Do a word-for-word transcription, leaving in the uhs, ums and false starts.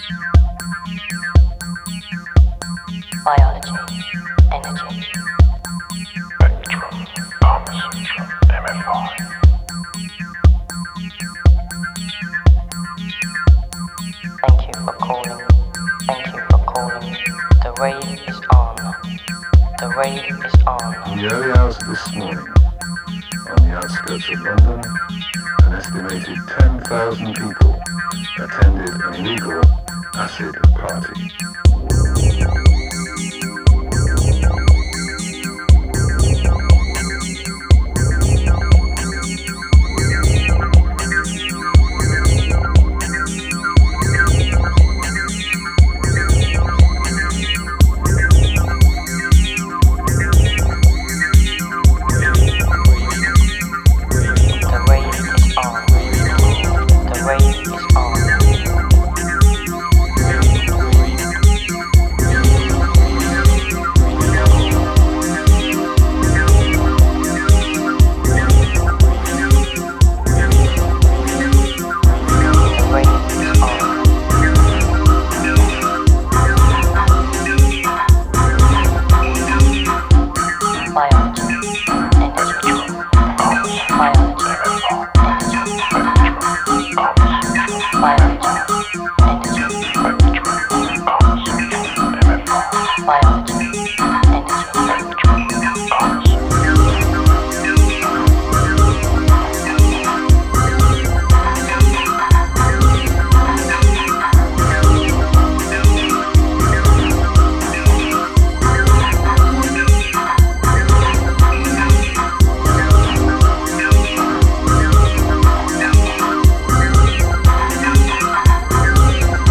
Biology, energy. Spectrum, Parmesan, M F I. Thank you for calling. Thank you for calling. The rave is on. The rave is on. In the early hours of this morning, on the outskirts of London, an estimated ten thousand people attended an illegal acid party. Biology, energy.